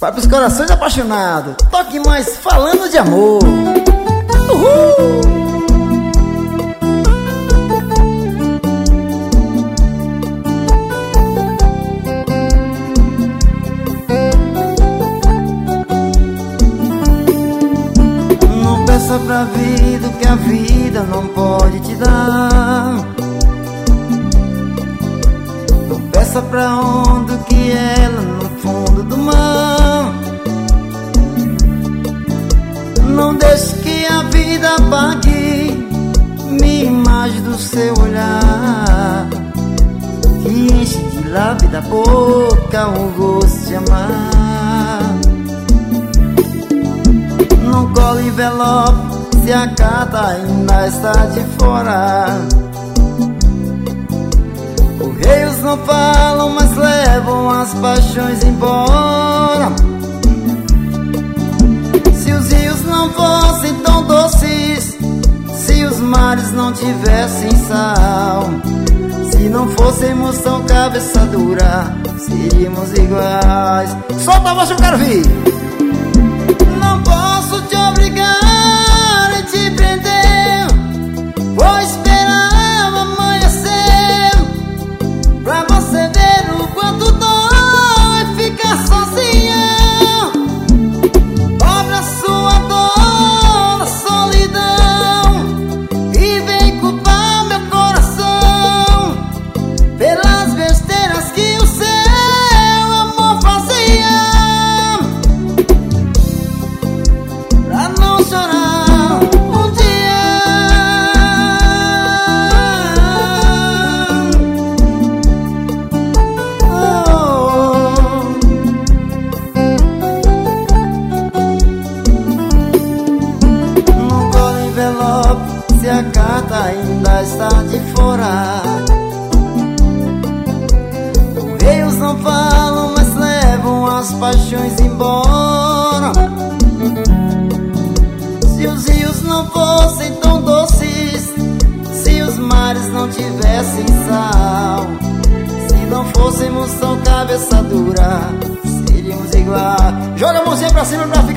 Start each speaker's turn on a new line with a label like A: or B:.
A: Vai pros corações apaixonados. Toque mais falando de amor. Uhul! Não peça pra vida o que a vida não pode te dar. Não peça pra onda que ela no fundo do mar. Não deixe que a vida apague minha imagem do seu olhar, que enche de lábio da boca o gosto de amar. Não cole envelope se a carta ainda está de fora. Correios não falam, mas levam as paixões embora. Se os rios não fossem tão doces, se os mares não tivessem sal, se não fôssemos tão cabeça dura, seríamos iguais. Solta a voz que eu quero ouvir. Não posso te obrigar e te prender, vou esperar o amanhecer pra você ver o quanto dói ficar sozinha. Dobra a sua dor na solidão e vem culpar meu coração pelas besteiras que o seu amor fazia. Pra não chorar um dia. Não cola envelope se a carta ainda está de fora. Correios não falam, mas levam as paixões embora. Se os rios não fossem tão doces, se os mares não tivessem sal, se não fôssemos tão cabeça dura, seríamos iguais. Joga a mãozinha pra cima pra ficar